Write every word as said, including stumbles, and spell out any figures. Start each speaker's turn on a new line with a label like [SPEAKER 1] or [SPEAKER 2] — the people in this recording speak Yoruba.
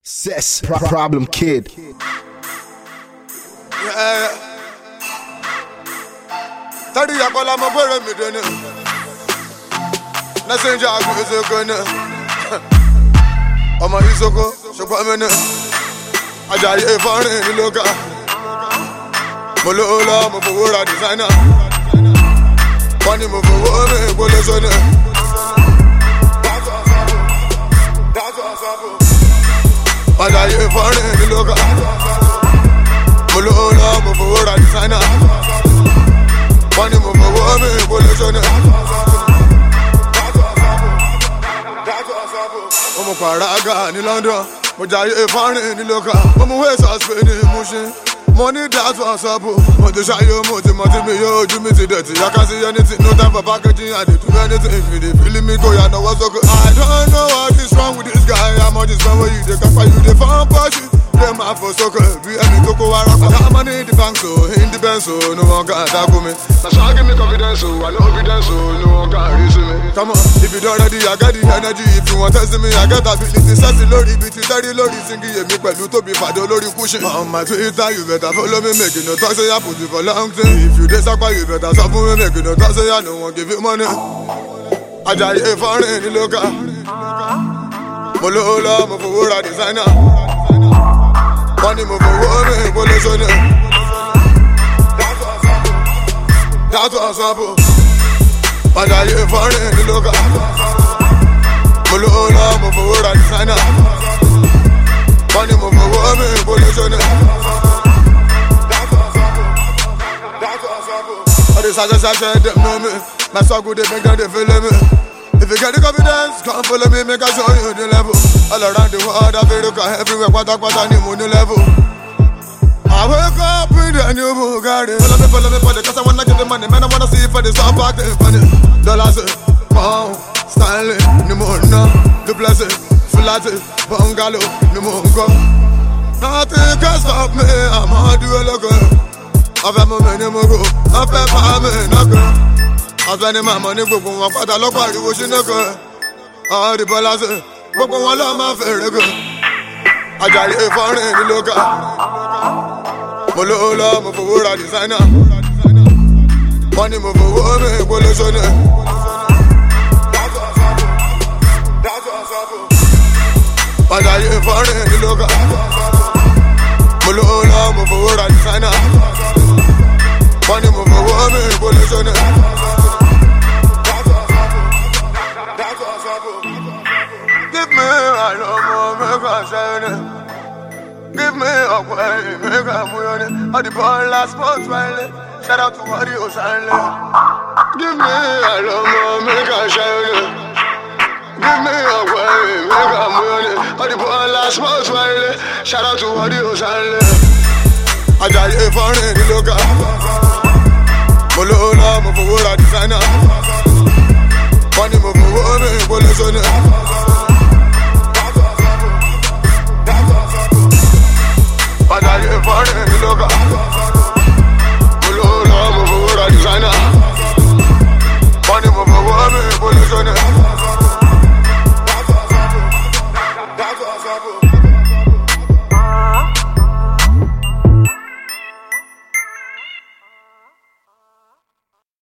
[SPEAKER 1] Cess Pro Problem Kid.
[SPEAKER 2] Yeah. Thirty yakola mo bore mi dene. Na senja agu ezoko na. Ọmọ Isoko ṣùgbọ́n mi na. Ajayi efarin ni loka. Mo lo lo mo fowó ra designer. Wọ́n ní mo fowó mi gbólé sọ́nà. Ajayi efarin ni loka. Mo lo lo mo fowó ra designer. Wọ́n ní mo fowó mi gbólé sọ́nà. Mo paraga ní London, mo jayé efarin ní loka. Mo mú wẹ́sà Spain ní Mushin. Mo ní that was up. Mo ti ṣayé mo ti mọ tí mi yóò ojú mi ti dẹ̀tí. I can see anything, no time for packaging. I dey do anything. If you dey feeling me go, ya know what's up. I don't know what is wrong with this guy. I'm on this man where you dey kapa, you dey fan party. Dem out for soccer, be any toko wara. I got money in the bank, so in the bank, so no one can attack me. Now so give me confidence, so I know evidence, so no one can reason me. Come on, if you don't ready, I got the energy. If you want to see me, I got ability. Sassy lorry, beat it, dirty lorry, singing me pẹ̀lú Tobi Fado lórí pushing. On my Twitter, you better follow me, making no talk, say I put you for long time. If you disappoint, you better stop me, making no talk, say I no one give you money. Ajayi efarin ní loka. Mo lo lo mo fowó ra designer. Wọ́n ní mo fowó mi gbólé sọ́nà. That was up. Ajayi efarin ní loka. Mo lo lo mo fowó ra designer. Wọ́n ní mo fowó mi gbólé sọ́nà. All this I just said them know me. My song good, they make them they feel me. If you get the confidence, come follow me, make I show you the level. All around the world, I feel look everywhere, quata quata ni money level. I wake up in the new Bugatti. Follow me, follow me for the cause I wanna get the money. Man, I wanna see it for the sound park, the funny. Dollars, pound, styling, ni money, the blessing, flat, bungalow, ni money. Nothing can stop me, I'm gonna do a look. I fẹ́ mọ mẹ́ni mo go, I fẹ́ pa mí nọ́kàn. Ọ̀sẹ̀ ni màmá ní gbogbo wọn pátá lọ́pọ̀ àríwó sínú kan. Ọ̀rì bọ́lá sí, gbogbo wọn lọ́ọ́ máa fèrè kan. Ajayi efarin ní loka. Mo lo lọ, mo fowó ra designer. Wọ́n ní mo fowó mi gbólé sọ́nà. Ajayi efarin ní loka. Mo lo lọ, mo fowó ra designer. Wọ́n ní mo fowó mi gbólé sọ́nà. Give me a love, make a shine. Give me a way, make a moon. All the ball last sports finally. Shout out to Mario Sanle. Give me a love, make a shine. Give me a way, make a moon. All the ball last sports finally. Shout out to Mario Sanle. Ajayi efarin ní loka. Mo lo lo mo fowó ra designer. Wọ́n ní mo fowó mi gbólé sọ́nà. Ajayi efarin ní loka.